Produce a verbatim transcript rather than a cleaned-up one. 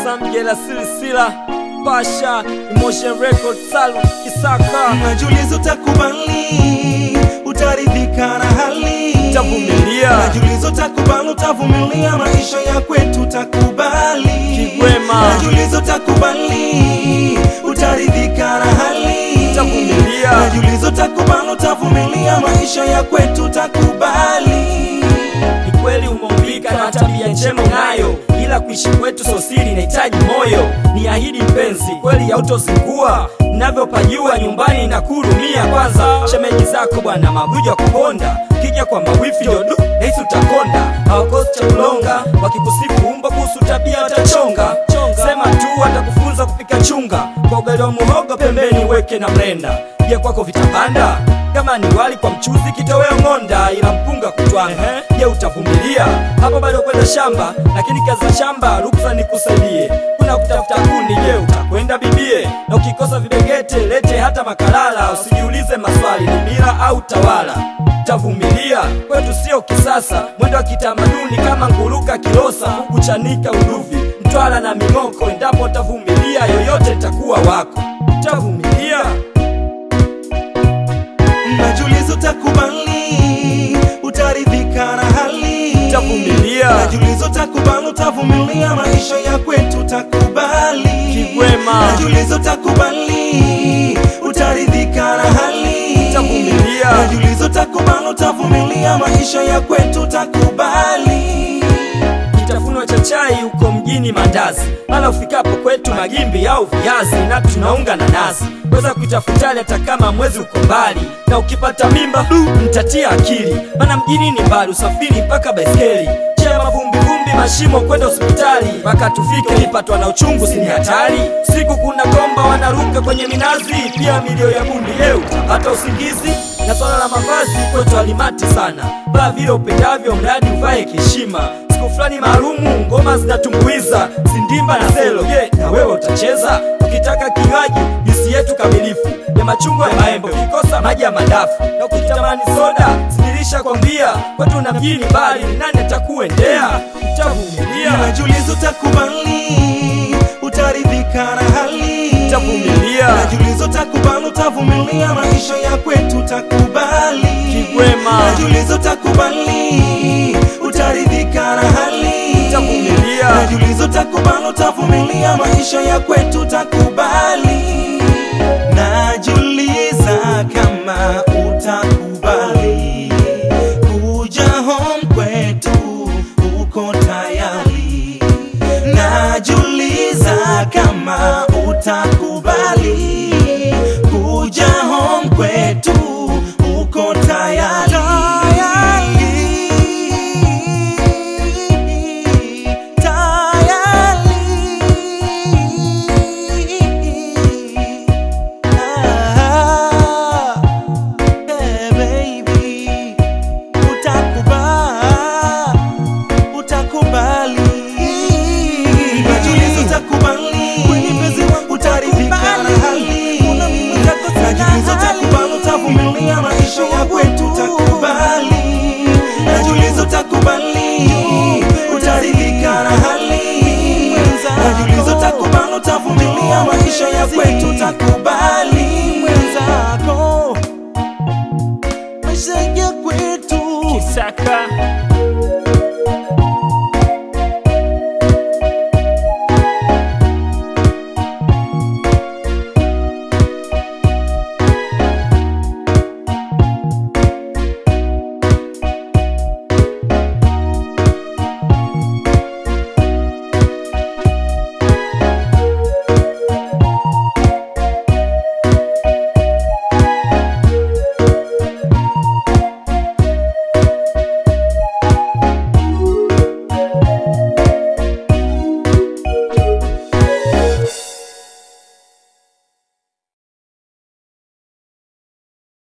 Samgela Silsila Pasha Emotion Record Salum Isaka. Najiuliza utakubali, utaridhika na hali. Tavumilia. Najiuliza utakubali, utavumilia maisha ya kwetu takubali. Kigwema. Najiuliza utakubali, utaridhika na hali. Tavumilia. Najiuliza utakubali, utavumilia maisha ya kwetu takubali. Ni kweli umeumbika na tabia njema unayo, ila kuishi kwetu so siri inahitaji moyo. Ni ahidi mpenzi, kweli hautozingua, ninavyopajua nyumbani na kurumia. Kwanza shemeji zako bwana mabuja kuponda, kija kwa mawifi jodu nahisi utakonda. Hawakosi cha kulonga, wakikusifu umba kuhusu tabia watachonga. Sema tu watakufunza kupika chunga, kwa ugali wa muhogo pembeni weke na mlenda. Je, kwako vitapanda? Kama ni wali kwa mchuzi kitoweo ngonda, ila mpunga kutwanga. Je, utavumilia? Hapo bado kwenda shamba, lakini kazi za shamba ruksa nikusaidie. Kuna kutafuta kuni, je utakwenda bibie? Na ukikosa vibegete lete hata makalala. Usijiulize maswali ni mila au tawala. Utavumilia? Kwetu sio kisasa, mwendo wa kitamaduni kama nguruka Kilosa, kuchanika uduvi Mtwara na Ming'oko. Endapo utavumilia yoyote itakuwa wako. Utavumilia? Najiuliza utakubali, utaridhika na hali. Tavumilia. Najiuliza utakubali, utavumilia maisha ya kwetu takubali. Kigwema. Najiuliza utakubali, utaridhika na hali. Tavumilia. Najiuliza utakubali, utavumilia maisha ya kwetu takubali. Kitafunwa cha chai uko mjini mandazi, mala ufikapo kwetu magimbi au viazi, na tunaunga na nazi. Weza kuitafutali hata kama mwezi uko mbali, na ukipata mimba mtatia akili. Mana mjini ni mbali, usafiri mpaka baiskeli. Chia mavumbi vumbi mashimo kwenda hospitali, mpaka tufike nipatwa na uchungu sini hatari. Siku kuna komba wanaruka kwenye minazi, pia milio ya bundi leo hata usingizi. Na swala la mavazi kwetu alimati sana, vaa vile upendavyo mradi uvae kishima. Siku fulani maalumu ngoma zinatumbuiza, sindimba na selo. Je, na wewe utacheza? Ukitaka kinywaji juisi yetu kamilifu ya machungwa ya maembe, ukikosa maji ya madafu. Na ukitamani soda sidirisha kwambia, kwetu na mjini mbali, nani atakuendea? Utavumilia? Najiuliza utakubali, utaridhika na hali. Utavumilia? Najiuliza utakubali, utavumilia maisha ya kwetu takubali. Kigwema. Najiuliza utakubali, utaridhika na hali. Utavumilia? Najiuliza utakubali, utavumilia maisha ya kwetu takubali. Najiuliza kama utakubali kuja home kwetu uko